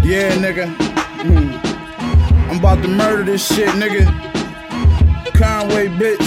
Yeah, nigga. I'm about to murder this shit, nigga. Conway, bitch.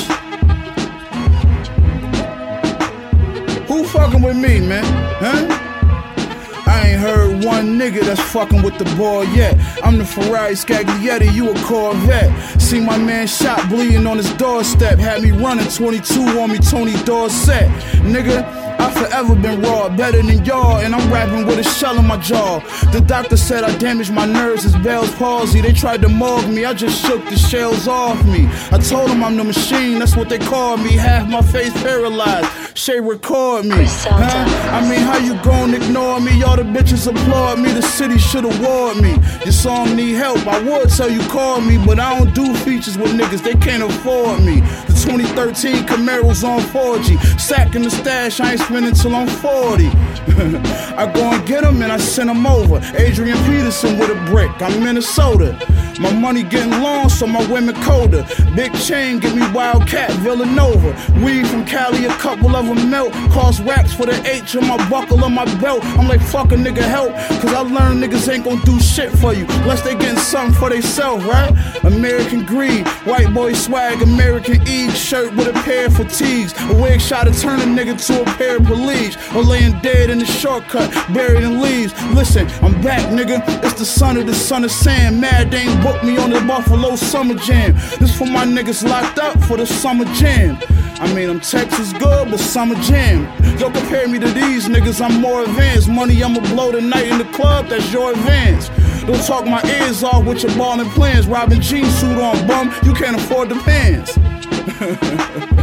Who fucking with me, man? Huh? I ain't heard one nigga that's fucking with the boy yet. I'm the Ferrari Scaglietti, you a Corvette. See my man shot bleeding on his doorstep. Had me running 22 on me, Tony Dorsett. Nigga, I forever been raw, better than y'all, and I'm rapping with a shell in my jaw. The doctor said I damaged my nerves, it's Bell's palsy. They tried to morgue me, I just shook the shells off me. I told them I'm the machine, that's what they call me. Half my face paralyzed, Shay record me. I mean, how you gon' ignore me? All the bitches applaud me, the city should award me. Your song need help, I would tell you call me, but I don't do features with niggas, they can't afford me. The 2013 Camaro's on 4G, sack in the stash, I ain't spending till I'm 40. I go and get them and I send them over. Adrian Peterson with a brick, I'm Minnesota. My money getting long, so my women colder. Big chain, give me Wildcat, Villanova. Weed from Cali, a couple of them melt. Cost racks for the H on my buckle on my belt. I'm like, fuck a nigga help, cause I learned niggas ain't gon' do shit for you unless they getting something for theyself, right? American greed, white boy swag, American Eve, shirt with a pair of fatigues. A wig shot to turn a nigga to a paraplegic, or laying dead in the shortcut, buried in leaves. Listen, I'm back, nigga. It's the son of Sam. Mad Dane booked me on the Buffalo Summer Jam. This for my niggas locked up for the Summer Jam. I mean, I'm Texas good, but Summer Jam. Don't compare me to these niggas, I'm more advanced. Money, I'ma blow tonight in the club, that's your advance. Don't talk my ears off with your ballin' plans. Robin jean suit on, bum, you can't afford the pants.